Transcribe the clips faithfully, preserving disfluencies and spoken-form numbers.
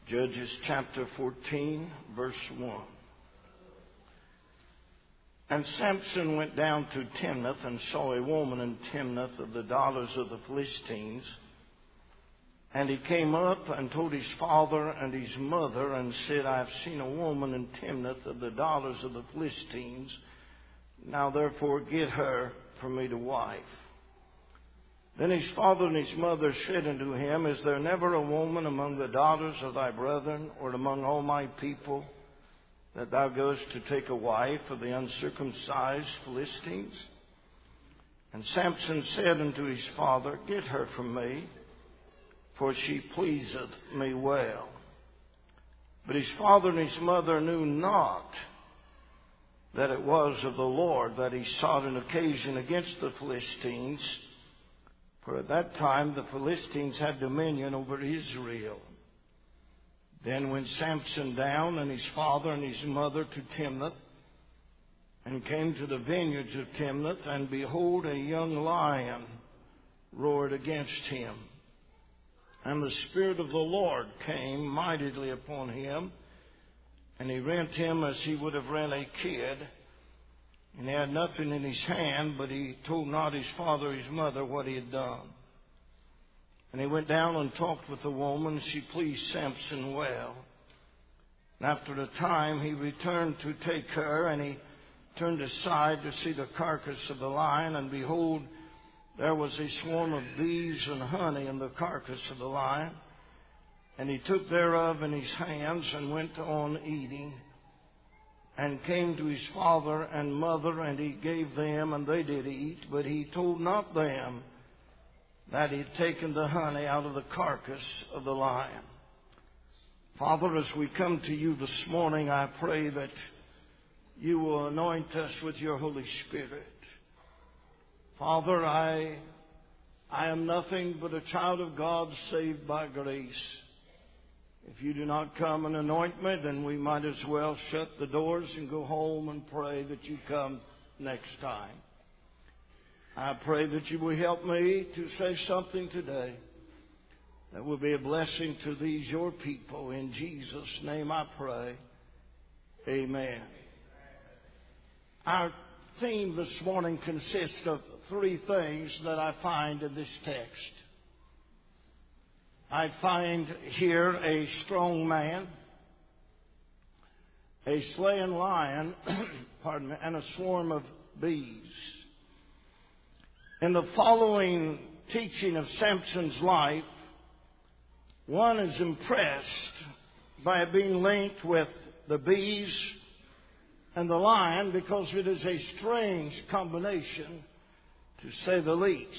Judges chapter fourteen, verse one. And Samson went down to Timnath and saw a woman in Timnath of the daughters of the Philistines. And he came up and told his father and his mother and said, I have seen a woman in Timnath of the daughters of the Philistines. Now therefore get her for me to wife. Then his father and his mother said unto him, Is there never a woman among the daughters of thy brethren, or among all my people, that thou goest to take a wife of the uncircumcised Philistines? And Samson said unto his father, Get her from me, for she pleaseth me well. But his father and his mother knew not that it was of the Lord that he sought an occasion against the Philistines, for at that time the Philistines had dominion over Israel. Then went Samson down and his father and his mother to Timnath, and came to the vineyards of Timnath, and behold, a young lion roared against him. And the Spirit of the Lord came mightily upon him, and he rent him as he would have rent a kid. And he had nothing in his hand, but he told not his father or his mother what he had done. And he went down and talked with the woman. She pleased Samson well. And after a time he returned to take her, and he turned aside to see the carcass of the lion. And behold, there was a swarm of bees and honey in the carcass of the lion. And he took thereof in his hands and went on eating, and came to his father and mother, and he gave them, and they did eat. But he told not them that he had taken the honey out of the carcass of the lion. Father, as we come to you this morning, I pray that you will anoint us with your Holy Spirit. Father, I, I am nothing but a child of God saved by grace. If you do not come and anoint me, then we might as well shut the doors and go home and pray that you come next time. I pray that you will help me to say something today that will be a blessing to these your people. In Jesus' name I pray. Amen. Our theme this morning consists of three things that I find in this text. I find here a strong man, a slain lion, pardon me, and a swarm of bees. In the following teaching of Samson's life, one is impressed by it being linked with the bees and the lion, because it is a strange combination, to say the least.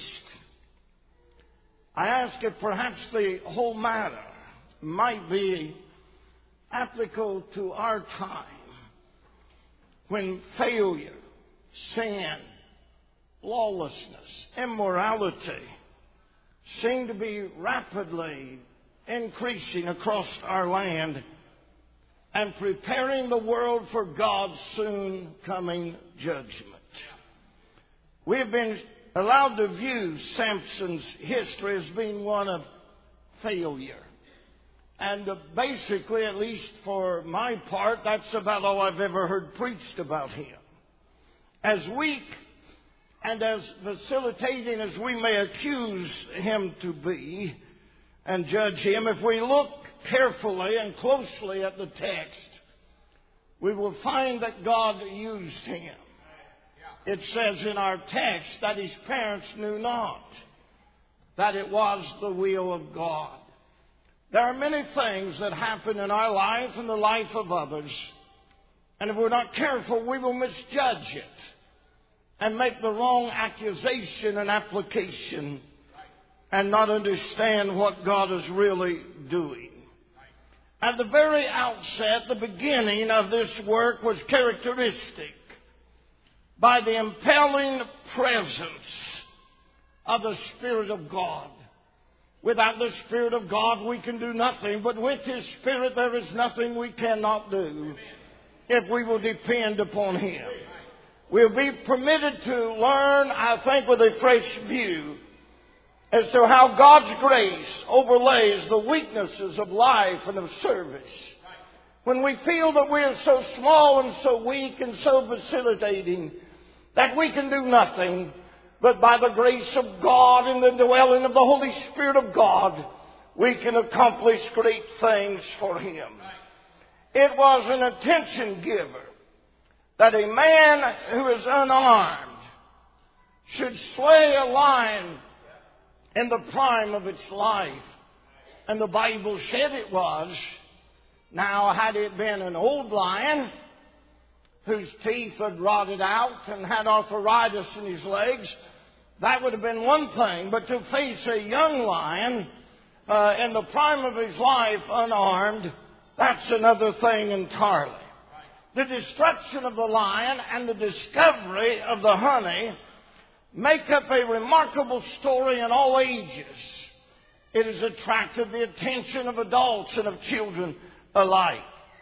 I ask if perhaps the whole matter might be applicable to our time, when failure, sin, lawlessness, immorality seem to be rapidly increasing across our land and preparing the world for God's soon coming judgment. We have been allowed to view Samson's history as being one of failure. And basically, at least for my part, that's about all I've ever heard preached about him. As weak and as facilitating as we may accuse him to be and judge him, if we look carefully and closely at the text, we will find that God used him. It says in our text that his parents knew not that it was the will of God. There are many things that happen in our life and the life of others, and if we're not careful, we will misjudge it and make the wrong accusation and application and not understand what God is really doing. At the very outset, the beginning of this work was characteristic by the impelling presence of the Spirit of God. Without the Spirit of God, we can do nothing, but with His Spirit, there is nothing we cannot do if we will depend upon Him. We'll be permitted to learn, I think, with a fresh view as to how God's grace overlays the weaknesses of life and of service. When we feel that we are so small and so weak and so vacillating that we can do nothing, but by the grace of God and the dwelling of the Holy Spirit of God, we can accomplish great things for Him. It was an attention giver that a man who is unarmed should slay a lion in the prime of its life. And the Bible said it was. Now, had it been an old lion whose teeth had rotted out and had arthritis in his legs, that would have been one thing. But to face a young lion uh, in the prime of his life unarmed, that's another thing entirely. The destruction of the lion and the discovery of the honey make up a remarkable story in all ages. It has attracted the attention of adults and of children alike.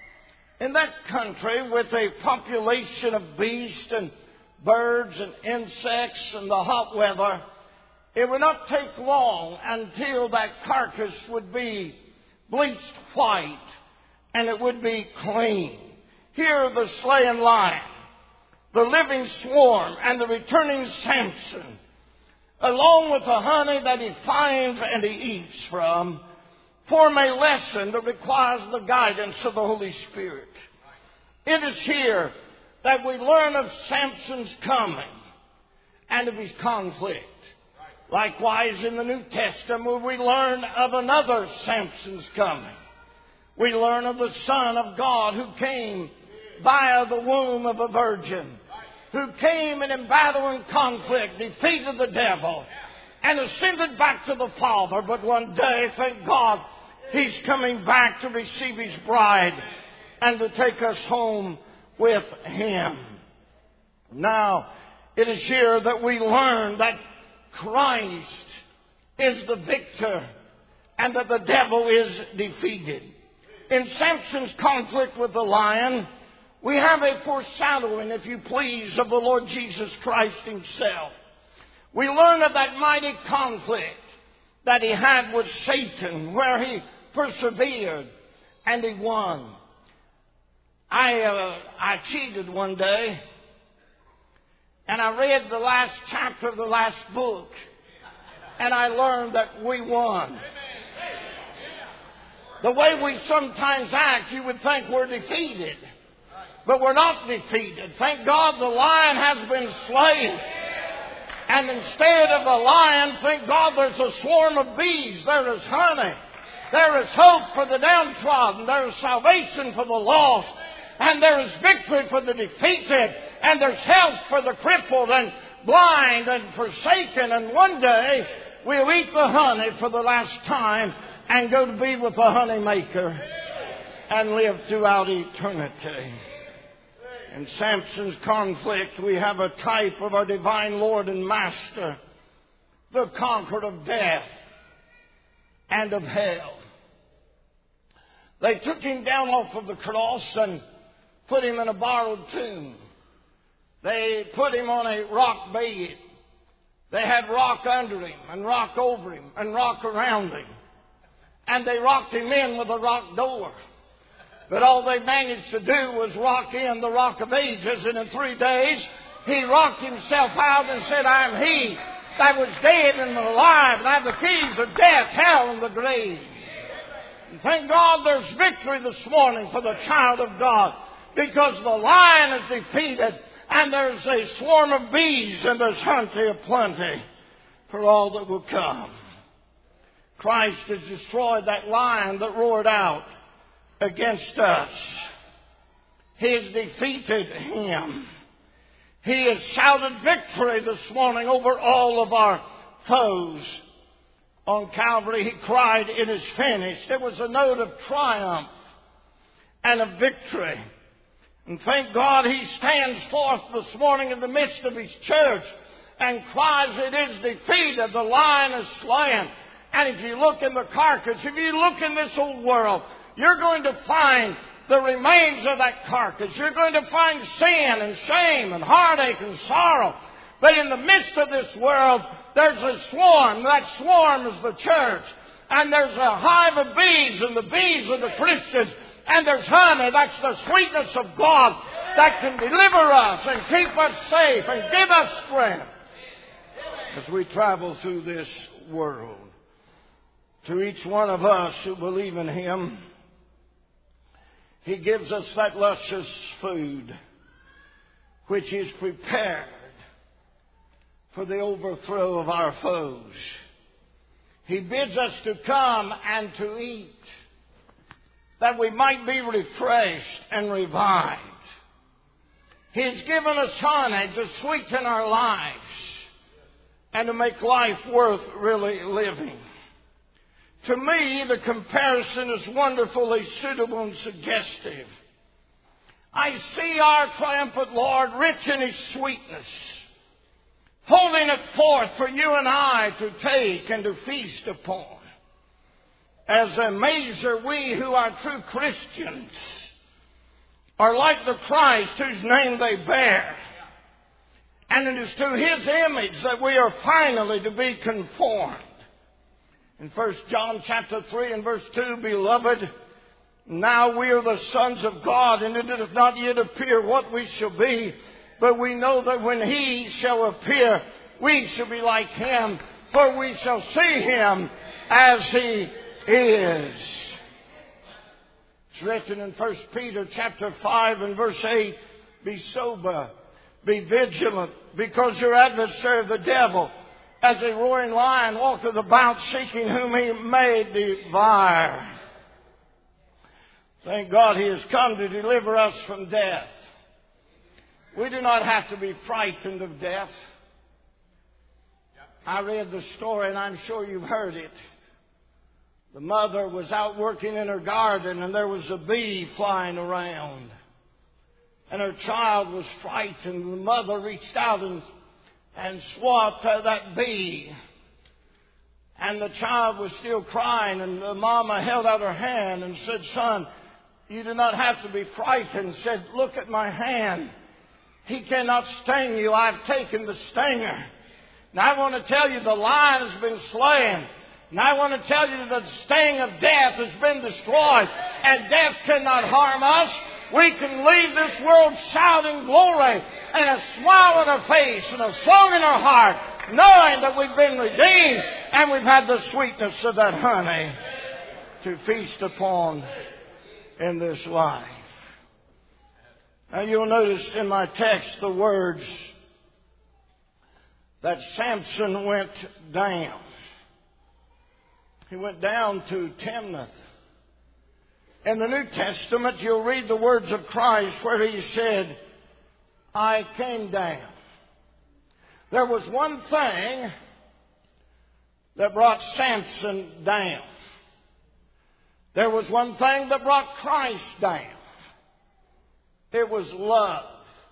In that country, with a population of beasts and birds and insects and the hot weather, it would not take long until that carcass would be bleached white and it would be clean. Here the slain lion, the living swarm, and the returning Samson, along with the honey that he finds and he eats from, form a lesson that requires the guidance of the Holy Spirit. It is here that we learn of Samson's coming and of his conflict. Likewise, in the New Testament, we learn of another Samson's coming. We learn of the Son of God who came via the womb of a virgin, who came and in battle and conflict defeated the devil and ascended back to the Father. But one day, thank God, He's coming back to receive His bride and to take us home with Him. Now, it is here that we learn that Christ is the victor and that the devil is defeated. In Samson's conflict with the lion, we have a foreshadowing, if you please, of the Lord Jesus Christ Himself. We learn of that mighty conflict that he had with Satan, where he persevered and he won. I uh, I cheated one day, and I read the last chapter of the last book, and I learned that we won. The way we sometimes act, you would think we're defeated. But we're not defeated. Thank God the lion has been slain. And instead of the lion, thank God there's a swarm of bees. There is honey. There is hope for the downtrodden. There is salvation for the lost. And there is victory for the defeated. And there's health for the crippled and blind and forsaken. And one day we'll eat the honey for the last time and go to be with the honey maker and live throughout eternity. In Samson's conflict, we have a type of our divine Lord and Master, the conqueror of death and of hell. They took him down off of the cross and put him in a borrowed tomb. They put him on a rock bed. They had rock under him and rock over him and rock around him. And they rocked him in with a rock door. But all they managed to do was rock in the Rock of Ages. And in three days, he rocked himself out and said, I am he that was dead and alive, and I have the keys of death, hell, and the grave. And thank God there's victory this morning for the child of God, because the lion is defeated, and there's a swarm of bees, and there's honey aplenty for all that will come. Christ has destroyed that lion that roared out against us. He has defeated him. He has shouted victory this morning over all of our foes. On Calvary, He cried, it is finished. It was a note of triumph and of victory. And thank God He stands forth this morning in the midst of His church and cries, it is defeated. The lion is slain. And if you look in the carcass, if you look in this old world, you're going to find the remains of that carcass. You're going to find sin and shame and heartache and sorrow. But in the midst of this world, there's a swarm. That swarm is the church. And there's a hive of bees, and the bees are the Christians. And there's honey. That's the sweetness of God that can deliver us and keep us safe and give us strength as we travel through this world. To each one of us who believe in Him, He gives us that luscious food which is prepared for the overthrow of our foes. He bids us to come and to eat, that we might be refreshed and revived. He's given us honey to sweeten our lives and to make life worth really living. To me, the comparison is wonderfully suitable and suggestive. I see our triumphant Lord rich in His sweetness, holding it forth for you and I to take and to feast upon. As a measure, we who are true Christians are like the Christ whose name they bear. And it is to His image that we are finally to be conformed. In First John chapter three and verse two, beloved, now we are the sons of God, and it doth not yet appear what we shall be. But we know that when He shall appear, we shall be like Him, for we shall see Him as He is. It's written in First Peter chapter five and verse eight, be sober, be vigilant, because your adversary the devil, as a roaring lion, walketh about seeking whom he may devour. Thank God He has come to deliver us from death. We do not have to be frightened of death. I read the story, and I'm sure you've heard it. The mother was out working in her garden, and there was a bee flying around. And her child was frightened. The mother reached out and, and swatted uh, that bee. And the child was still crying, and the mama held out her hand and said, son, you do not have to be frightened. Said, look at my hand. He cannot sting you. I've taken the stinger. Now I want to tell you the lion has been slain. And I want to tell you that the sting of death has been destroyed. And death cannot harm us. We can leave this world shouting glory and a smile on our face and a song in our heart, knowing that we've been redeemed and we've had the sweetness of that honey to feast upon in this life. Now you'll notice in my text the words that Samson went down. He went down to Timnath. In the New Testament, you'll read the words of Christ where He said, I came down. There was one thing that brought Samson down. There was one thing that brought Christ down. It was love.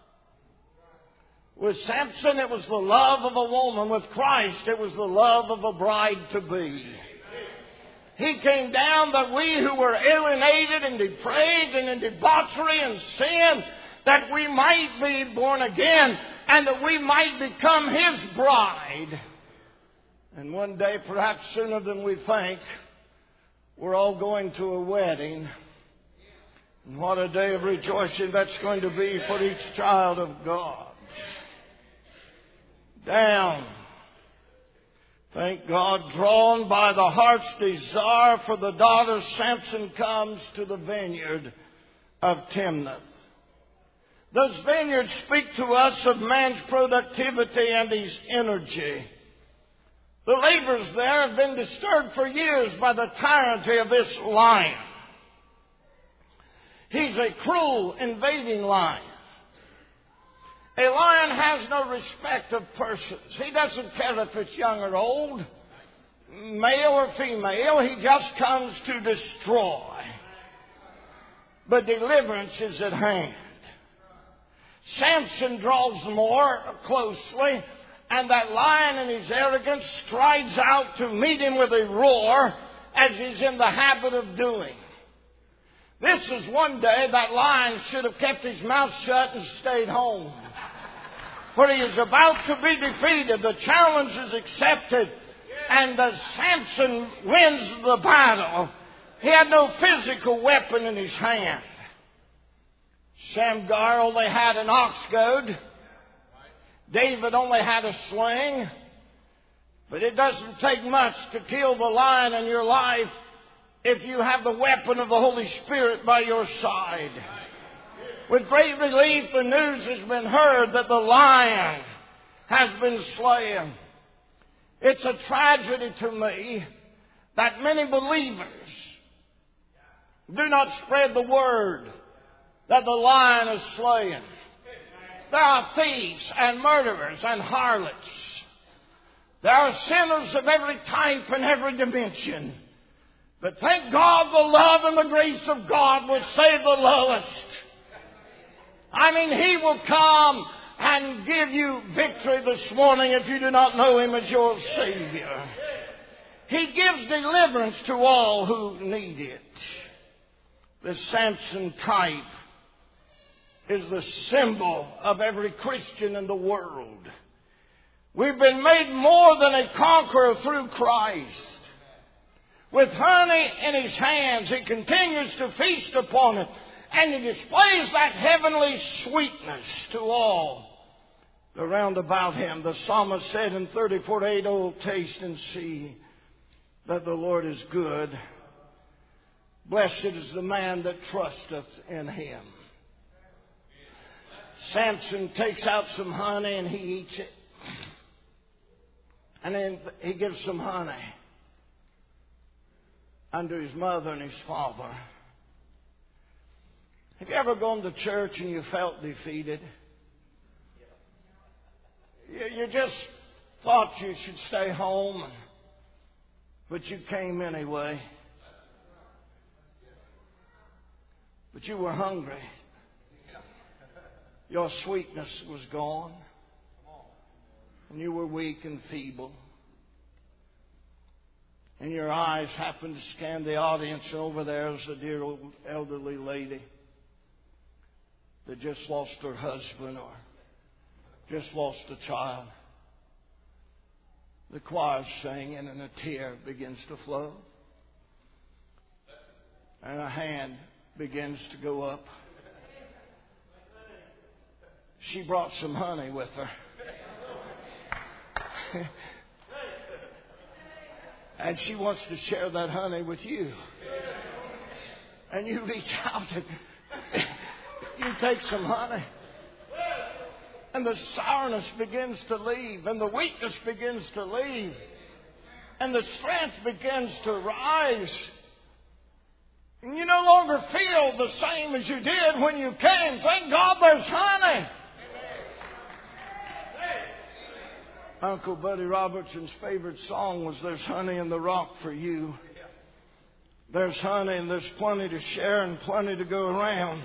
With Samson, it was the love of a woman. With Christ, it was the love of a bride-to-be. He came down that we who were alienated and depraved and in debauchery and sin, that we might be born again and that we might become His bride. And one day, perhaps sooner than we think, we're all going to a wedding. And what a day of rejoicing that's going to be for each child of God. Down. Thank God, drawn by the heart's desire for the daughter, Samson comes to the vineyard of Timnath. Those vineyards speak to us of man's productivity and his energy. The labors there have been disturbed for years by the tyranny of this lion. He's a cruel, invading lion. A lion has no respect of persons. He doesn't care if it's young or old, male or female. He just comes to destroy. But deliverance is at hand. Samson draws more closely, and that lion in his arrogance strides out to meet him with a roar, as he's in the habit of doing. This is one day that lion should have kept his mouth shut and stayed home. where he is about to be defeated. The challenge is accepted, and as Samson wins the battle, he had no physical weapon in his hand. Shamgar only had an ox goad. David only had a sling. But it doesn't take much to kill the lion in your life if you have the weapon of the Holy Spirit by your side. With great relief, the news has been heard that the lion has been slain. It's a tragedy to me that many believers do not spread the word that the lion is slain. There are thieves and murderers and harlots. There are sinners of every type and every dimension. But thank God the love and the grace of God will save the lowest. I mean, He will come and give you victory this morning if you do not know Him as your Savior. He gives deliverance to all who need it. The Samson type is the symbol of every Christian in the world. We've been made more than a conqueror through Christ. With honey in His hands, He continues to feast upon it, and He displays that heavenly sweetness to all around about Him. The psalmist said in thirty-four eight, "Oh, taste and see that the Lord is good. Blessed is the man that trusteth in Him." Samson takes out some honey and he eats it. And then he gives some honey unto his mother and his father. Have you ever gone to church and you felt defeated? You, you just thought you should stay home, but you came anyway. But you were hungry. Your sweetness was gone. And you were weak and feeble. And your eyes happened to scan the audience. Over there is a dear old elderly lady that just lost her husband or just lost a child. The choir's singing and a tear begins to flow. And a hand begins to go up. She brought some honey with her. And she wants to share that honey with you. And you reach out and you take some honey. And the sourness begins to leave. And the weakness begins to leave. And the strength begins to rise. And you no longer feel the same as you did when you came. Thank God there's honey. Uncle Buddy Robertson's favorite song was "There's Honey in the Rock for You." There's honey and there's plenty to share and plenty to go around.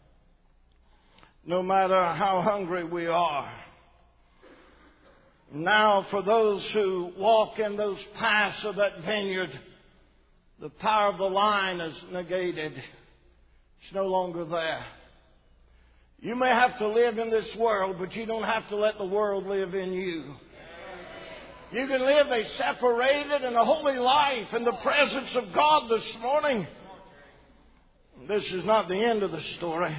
No matter how hungry we are. Now for those who walk in those paths of that vineyard, the power of the lion is negated. It's no longer there. You may have to live in this world, but you don't have to let the world live in you. You can live a separated and a holy life in the presence of God this morning. This is not the end of the story.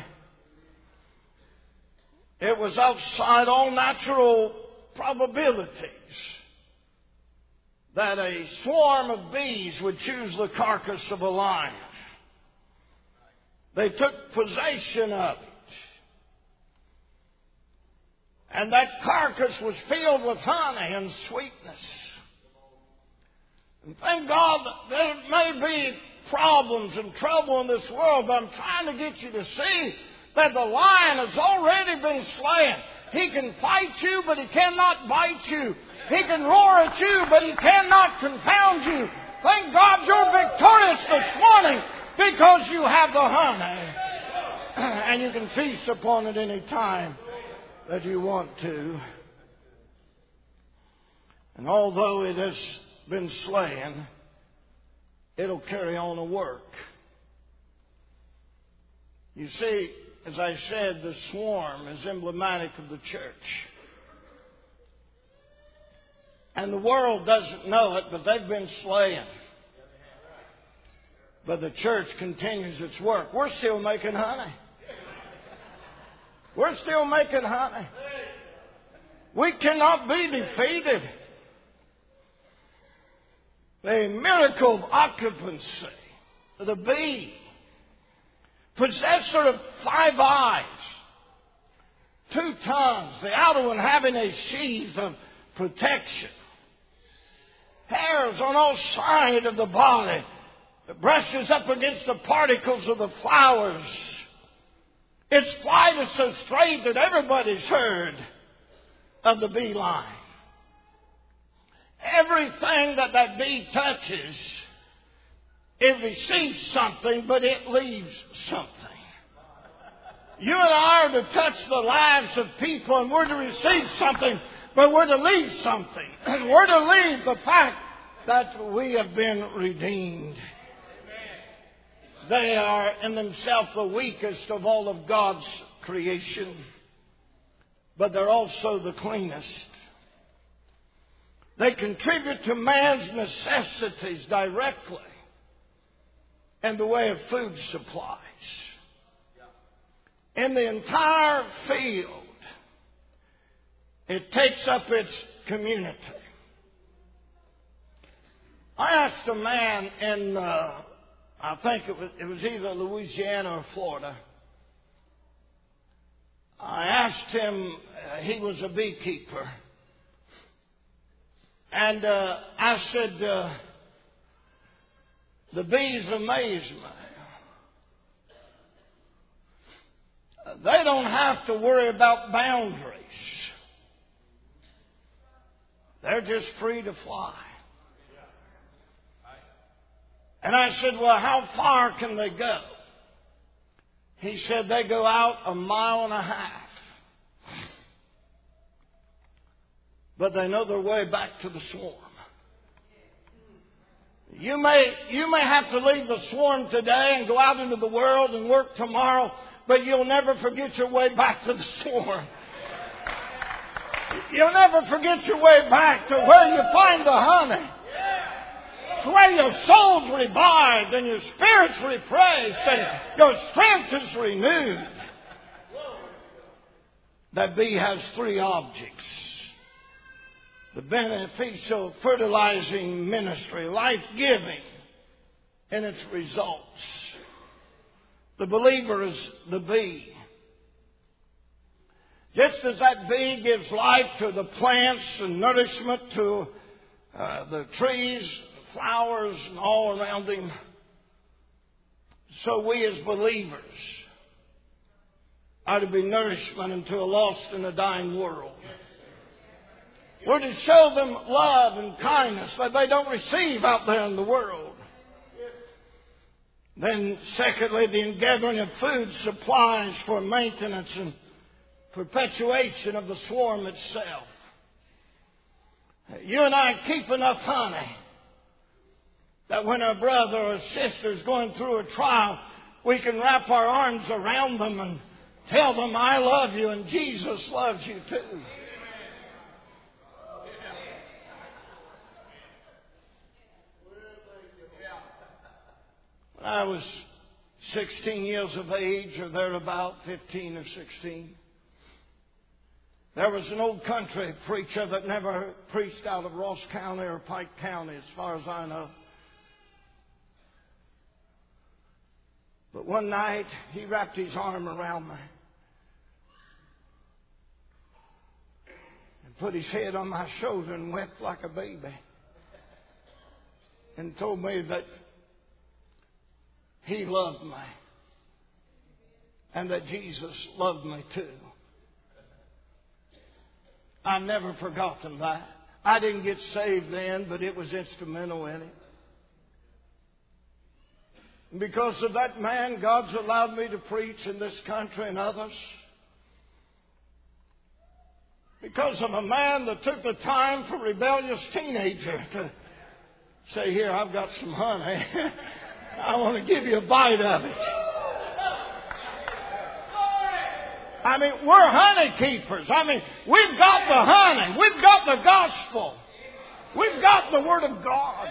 It was outside all natural probabilities that a swarm of bees would choose the carcass of a lion. They took possession of it. And that carcass was filled with honey and sweetness. And thank God there may be problems and trouble in this world, but I'm trying to get you to see that the lion has already been slain. He can fight you, but he cannot bite you. He can roar at you, but he cannot confound you. Thank God you're victorious this morning because you have the honey. And you can feast upon it any time that you want to. And although it has been slain, it'll carry on to work. You see, as I said, the swarm is emblematic of the church. And the world doesn't know it, but they've been slaying. But the church continues its work. We're still making honey. We're still making honey. We cannot be defeated. The miracle of occupancy, the bee, possessor of five eyes, two tongues, the outer one having a sheath of protection, hairs on all sides of the body, it brushes up against the particles of the flowers. Its flight is so straight that everybody's heard of the beeline. Everything that that bee touches, it receives something, but it leaves something. You and I are to touch the lives of people, and we're to receive something, but we're to leave something. And we're to leave the fact that we have been redeemed. They are in themselves the weakest of all of God's creation, but they're also the cleanest. They contribute to man's necessities directly in the way of food supplies. In the entire field, it takes up its community. I asked a man in, uh, I think it was, it was either Louisiana or Florida. I asked him, uh, he was a beekeeper. And uh, I said, uh, the bees amaze me. They don't have to worry about boundaries. They're just free to fly. And I said, well, how far can they go? He said, they go out a mile and a half. But they know their way back to the swarm. You may, you may have to leave the swarm today and go out into the world and work tomorrow, but you'll never forget your way back to the swarm. You'll never forget your way back to where you find the honey. Where your soul's revived and your spirit's refreshed and your strength is renewed. That bee has three objects. The beneficial fertilizing ministry, life-giving in its results. The believer is the bee. Just as that bee gives life to the plants and nourishment to uh, the trees, flowers, and all around him, so we as believers are to be nourishment unto a lost and a dying world. We're to show them love and kindness that they don't receive out there in the world. Then, secondly, the gathering of food supplies for maintenance and perpetuation of the swarm itself. You and I keep enough honey that when a brother or sister is going through a trial, we can wrap our arms around them and tell them, I love you and Jesus loves you too. When I was sixteen years of age, or thereabout, fifteen or sixteen, there was an old country preacher that never preached out of Ross County or Pike County, as far as I know. But one night, he wrapped his arm around me and put his head on my shoulder and wept like a baby and told me that he loved me and that Jesus loved me too. I've never forgotten that. I didn't get saved then, but it was instrumental in it. Because of that man, God's allowed me to preach in this country and others. Because of a man that took the time for a rebellious teenager to say, here, I've got some honey. I want to give you a bite of it. I mean, we're honey keepers. I mean, we've got the honey. We've got the gospel. We've got the Word of God.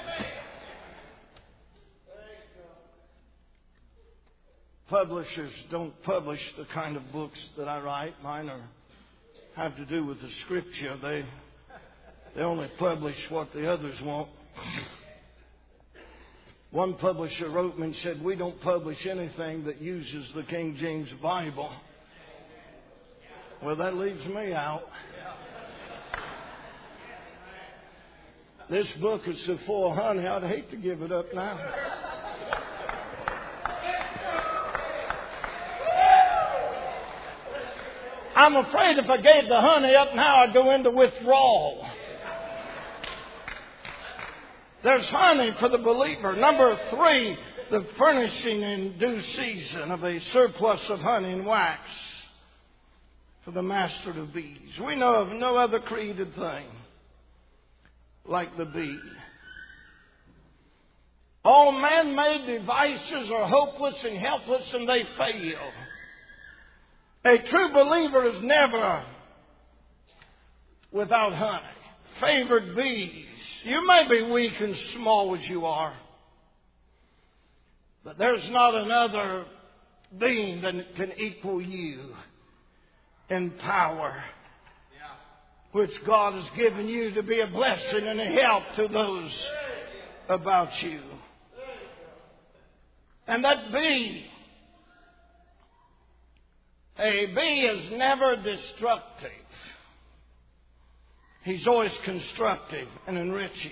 Publishers don't publish the kind of books that I write. Mine are, have to do with the Scripture. They, they only publish what the others want. One publisher wrote me and said, "We don't publish anything that uses the King James Bible." Well, that leaves me out. This book is so full of honey, I'd hate to give it up now. I'm afraid if I gave the honey up now, I'd go into withdrawal. There's honey for the believer. Number three, the furnishing in due season of a surplus of honey and wax for the master of bees. We know of no other created thing like the bee. All man-made devices are hopeless and helpless, and they fail. A true believer is never without honey. Favored bees. You may be weak and small as you are, but there's not another being that can equal you in power, which God has given you to be a blessing and a help to those about you. And that bee, a bee is never destructive. He's always constructive and enriching.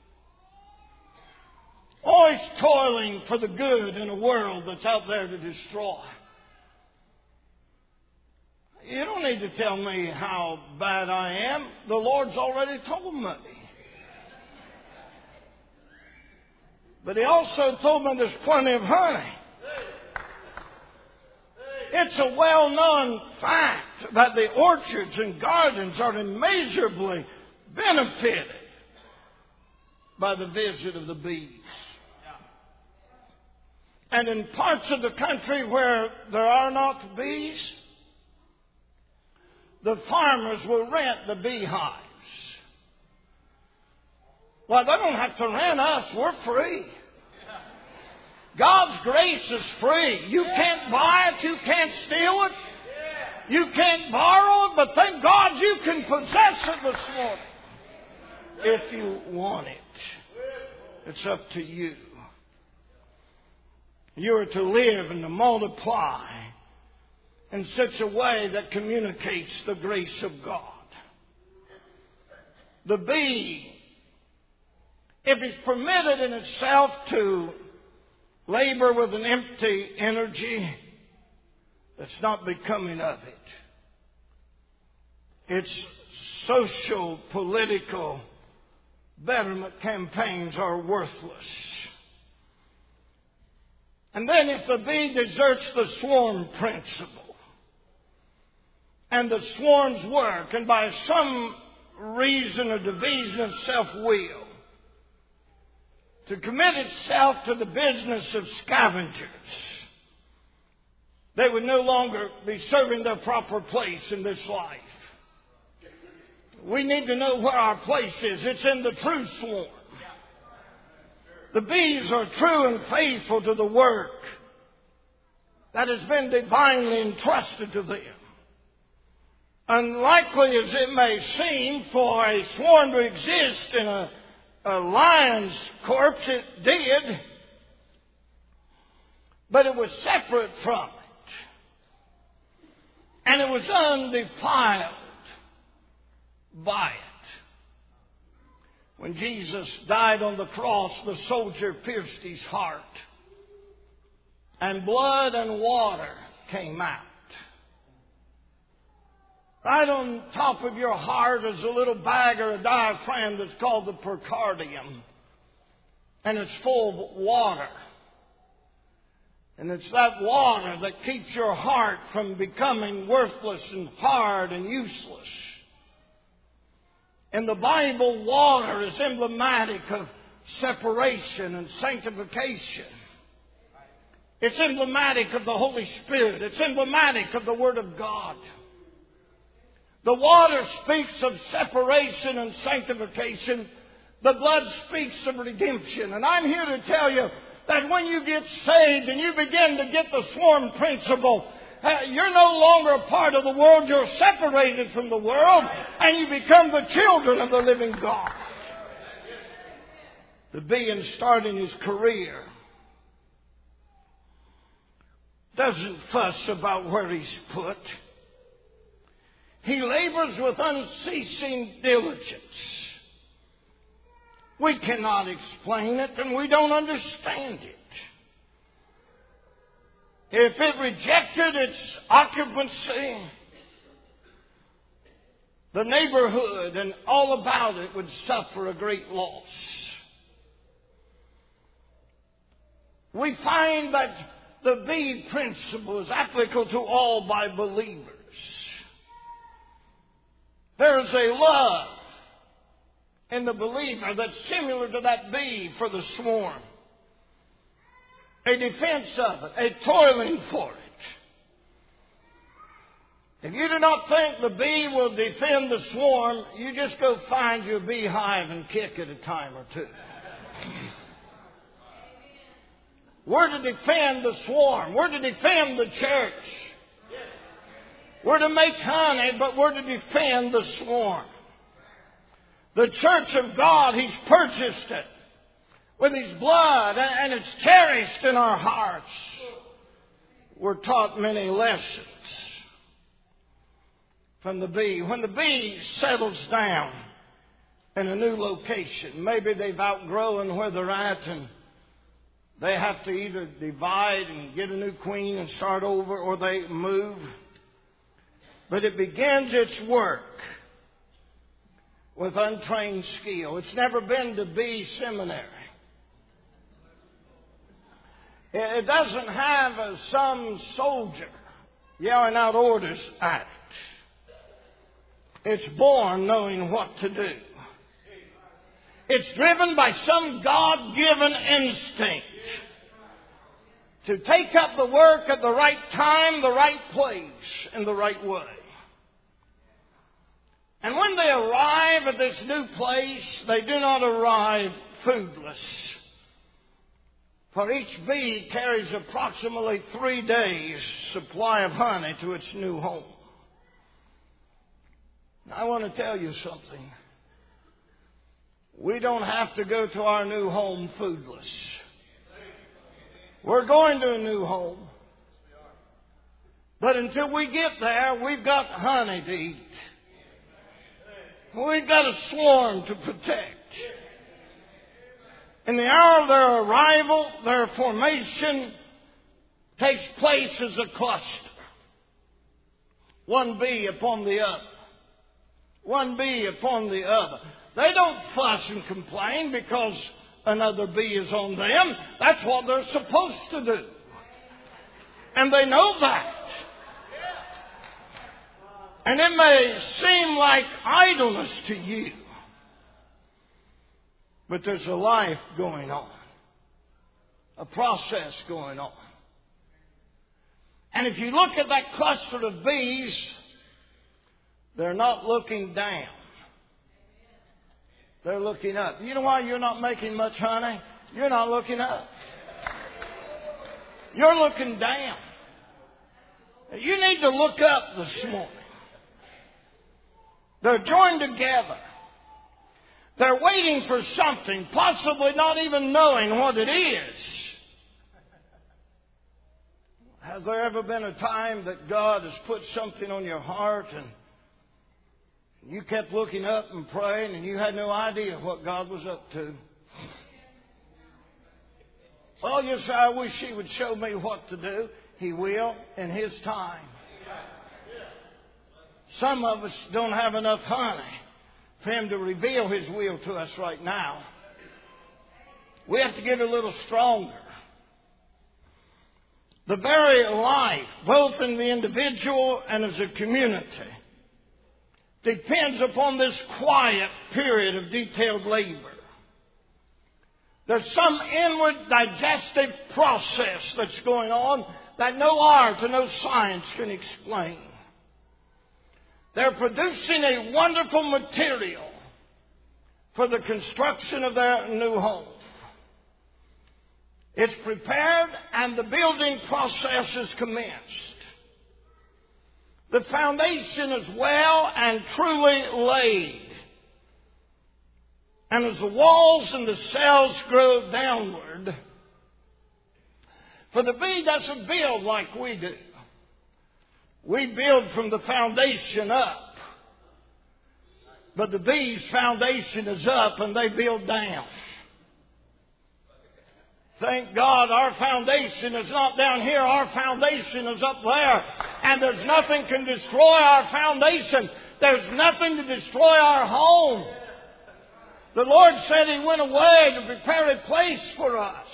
Always toiling for the good in a world that's out there to destroy. You don't need to tell me how bad I am. The Lord's already told me. But He also told me there's plenty of honey. It's a well-known fact that the orchards and gardens are immeasurably benefited by the visit of the bees. And in parts of the country where there are not bees, the farmers will rent the beehives. Well, they don't have to rent us. We're free. God's grace is free. You can't buy it. You can't steal it. You can't borrow it. But thank God you can possess it this morning if you want it. It's up to you. You are to live and to multiply in such a way that communicates the grace of God. The bee, if it's permitted in itself to labor with an empty energy, that's not becoming of it. Its social, political betterment campaigns are worthless. And then if the bee deserts the swarm principle, and the swarms work, and by some reason or division of self-will, to commit itself to the business of scavengers, they would no longer be serving their proper place in this life. We need to know where our place is. It's in the true swarm. The bees are true and faithful to the work that has been divinely entrusted to them. Unlikely as it may seem for a swarm to exist in a, a lion's corpse, it did. But it was separate from it. And it was undefiled by it. When Jesus died on the cross, the soldier pierced his heart, and blood and water came out. Right on top of your heart is a little bag or a diaphragm that's called the pericardium, and it's full of water. And it's that water that keeps your heart from becoming worthless and hard and useless. In the Bible, water is emblematic of separation and sanctification. It's emblematic of the Holy Spirit. It's emblematic of the Word of God. The water speaks of separation and sanctification. The blood speaks of redemption. And I'm here to tell you that when you get saved and you begin to get the swarm principle, uh, you're no longer a part of the world. You're separated from the world and you become the children of the living God. The bee, in starting his career, doesn't fuss about where he's put. He labors with unceasing diligence. We cannot explain it and we don't understand it. If it rejected its occupancy, the neighborhood and all about it would suffer a great loss. We find that the bee principle is applicable to all by believers. There's a love in the believer that's similar to that bee for the swarm. A defense of it, a toiling for it. If you do not think the bee will defend the swarm, you just go find your beehive and kick it a time or two. We're to defend the swarm. We're to defend the church. We're to make honey, but we're to defend the swarm. The church of God, He's purchased it with His blood, and it's cherished in our hearts. We're taught many lessons from the bee. When the bee settles down in a new location, maybe they've outgrown where they're at and they have to either divide and get a new queen and start over, or they move. But it begins its work with untrained skill. It's never been to bee seminary. It doesn't have a, some soldier yelling out orders at it. It's born knowing what to do. It's driven by some God-given instinct to take up the work at the right time, the right place, in the right way. And when they arrive at this new place, they do not arrive foodless. For each bee carries approximately three days' supply of honey to its new home. Now, I want to tell you something. We don't have to go to our new home foodless. We're going to a new home. But until we get there, we've got honey to eat. We've got a swarm to protect. In the hour of their arrival, their formation takes place as a cluster. One bee upon the other. One bee upon the other. They don't fuss and complain because another bee is on them. That's what they're supposed to do. And they know that. And it may seem like idleness to you, but there's a life going on, a process going on. And if you look at that cluster of bees, they're not looking down. They're looking up. You know why you're not making much honey? You're not looking up. You're looking down. You need to look up this morning. They're joined together. They're waiting for something, possibly not even knowing what it is. Has there ever been a time that God has put something on your heart and you kept looking up and praying and you had no idea what God was up to? Well, you say, I wish He would show me what to do. He will in His time. Some of us don't have enough honey for Him to reveal His will to us right now. We have to get a little stronger. The very life, both in the individual and as a community, depends upon this quiet period of detailed labor. There's some inward digestive process that's going on that no art or no science can explain. They're producing a wonderful material for the construction of their new home. It's prepared and the building process is commenced. The foundation is well and truly laid. And as the walls and the cells grow downward, for the bee doesn't build like we do. We build from the foundation up. But the bee's foundation is up and they build down. Thank God our foundation is not down here. Our foundation is up there. And there's nothing can destroy our foundation. There's nothing to destroy our home. The Lord said He went away to prepare a place for us.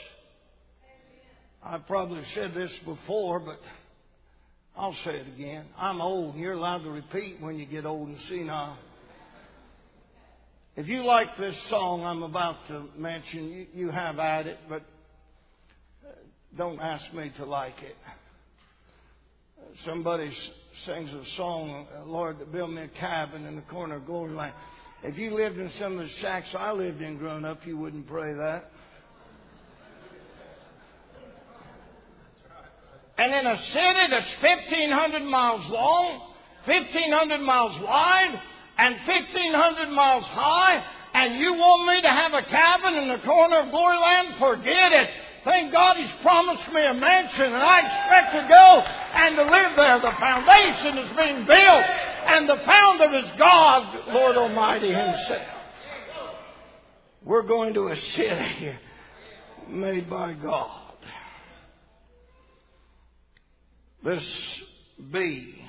I've probably said this before, but I'll say it again. I'm old and you're allowed to repeat when you get old and senile. If you like this song I'm about to mention, you, you have at it, but don't ask me to like it. Somebody sings a song, Lord, build me a cabin in the corner of Glory Land. If you lived in some of the shacks I lived in growing up, you wouldn't pray that. And in a city that's fifteen hundred miles long, fifteen hundred miles wide, and fifteen hundred miles high, and you want me to have a cabin in the corner of Glory Land? Forget it. Thank God He's promised me a mansion, and I expect to go and to live there. The foundation is being built, and the founder is God, Lord Almighty Himself. We're going to a city made by God. This bee,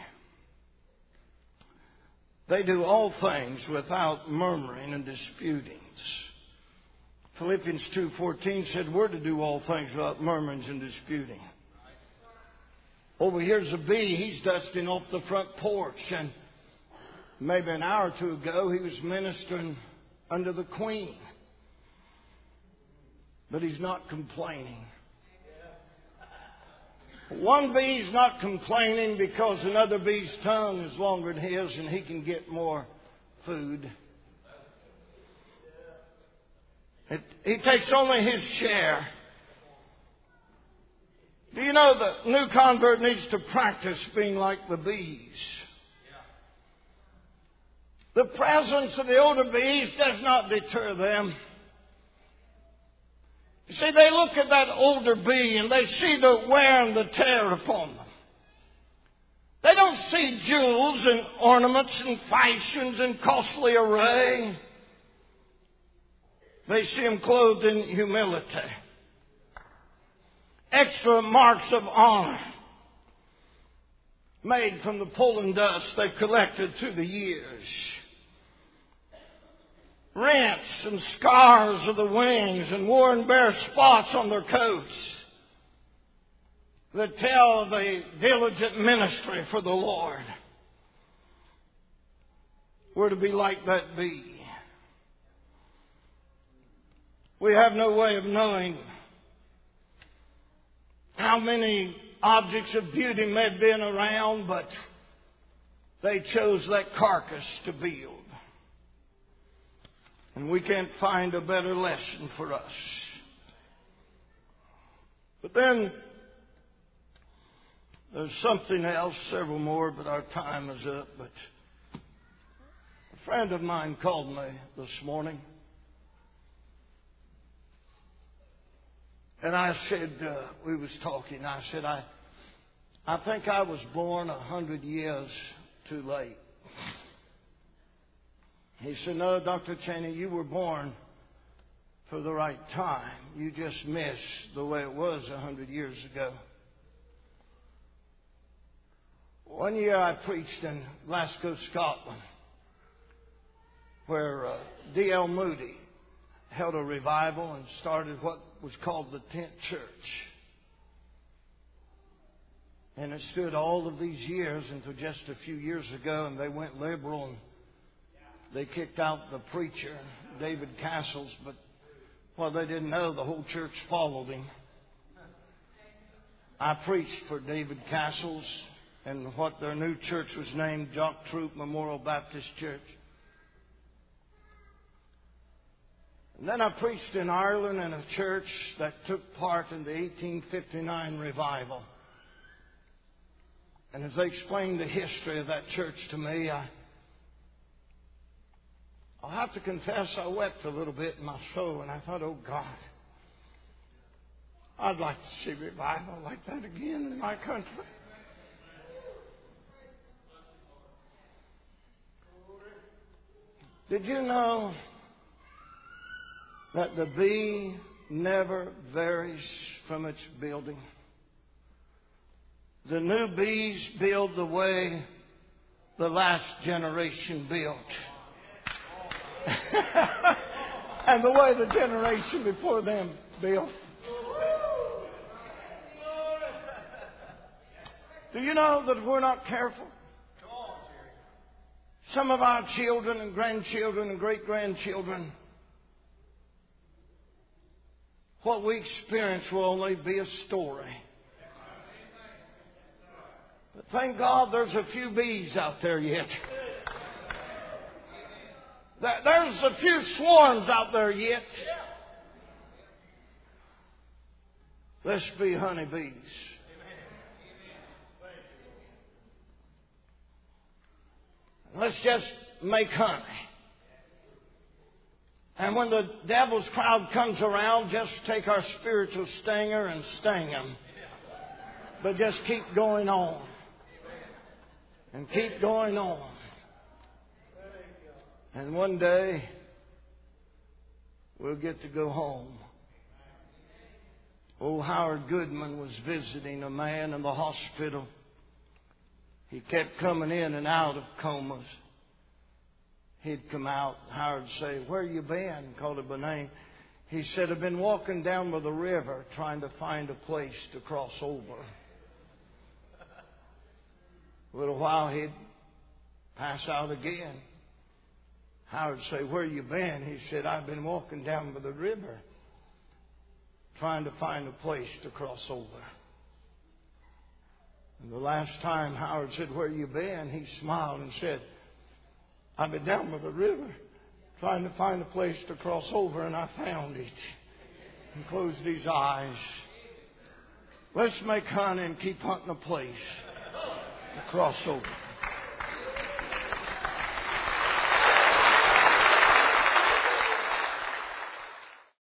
they do all things without murmuring and disputings. Philippians two fourteen said we're to do all things without murmurings and disputing. Over here's a bee. He's dusting off the front porch. And maybe an hour or two ago he was ministering under the queen. But he's not complaining. One bee's not complaining because another bee's tongue is longer than his and he can get more food. It, he takes only his share. Do you know the new convert needs to practice being like the bees? The presence of the older bees does not deter them. You see, they look at that older bee and they see the wear and the tear upon them. They don't see jewels and ornaments and fashions and costly array. They see him clothed in humility. Extra marks of honor made from the pollen dust they've collected through the years. Rents and scars of the wings and worn bare spots on their coats that tell of the diligent ministry for the Lord. We're to be like that bee. We have no way of knowing how many objects of beauty may have been around, but they chose that carcass to build. And we can't find a better lesson for us. But then there's something else, several more, but our time is up. But a friend of mine called me this morning. And I said, uh, we was talking, I said, I, I think I was born a hundred years too late. He said, no, Doctor Cheney, you were born for the right time. You just missed the way it was a hundred years ago. One year I preached in Glasgow, Scotland, where uh, D L Moody held a revival and started what was called the Tent Church. And it stood all of these years until just a few years ago, and they went liberal and they kicked out the preacher, David Castles, but well, they didn't know the whole church followed him. I preached for David Castles and what their new church was named, Jock Troop Memorial Baptist Church. And then I preached in Ireland in a church that took part in the eighteen fifty-nine revival. And as they explained the history of that church to me, I, I'll have to confess I wept a little bit in my soul. And I thought, oh God, I'd like to see revival like that again in my country. Did you know that the bee never varies from its building? The new bees build the way the last generation built. And the way the generation before them built. Do you know that if we're not careful, some of our children and grandchildren and great-grandchildren, what we experience will only be a story. But thank God there's a few bees out there yet. There's a few swarms out there yet. Let's be honeybees. Let's just make honey. And when the devil's crowd comes around, just take our spiritual stinger and sting them. But just keep going on. And keep going on. And one day, we'll get to go home. Old Howard Goodman was visiting a man in the hospital. He kept coming in and out of comas. He'd come out. Howard would say, "Where you been?" Called him by name. He said, "I've been walking down by the river trying to find a place to cross over." A little while he'd pass out again. Howard would say, "Where you been?" He said, "I've been walking down by the river trying to find a place to cross over." And the last time Howard said, "Where you been?" he smiled and said, "I've been down by the river trying to find a place to cross over, and I found it." And closed his eyes. Let's make honey and keep hunting a place to cross over.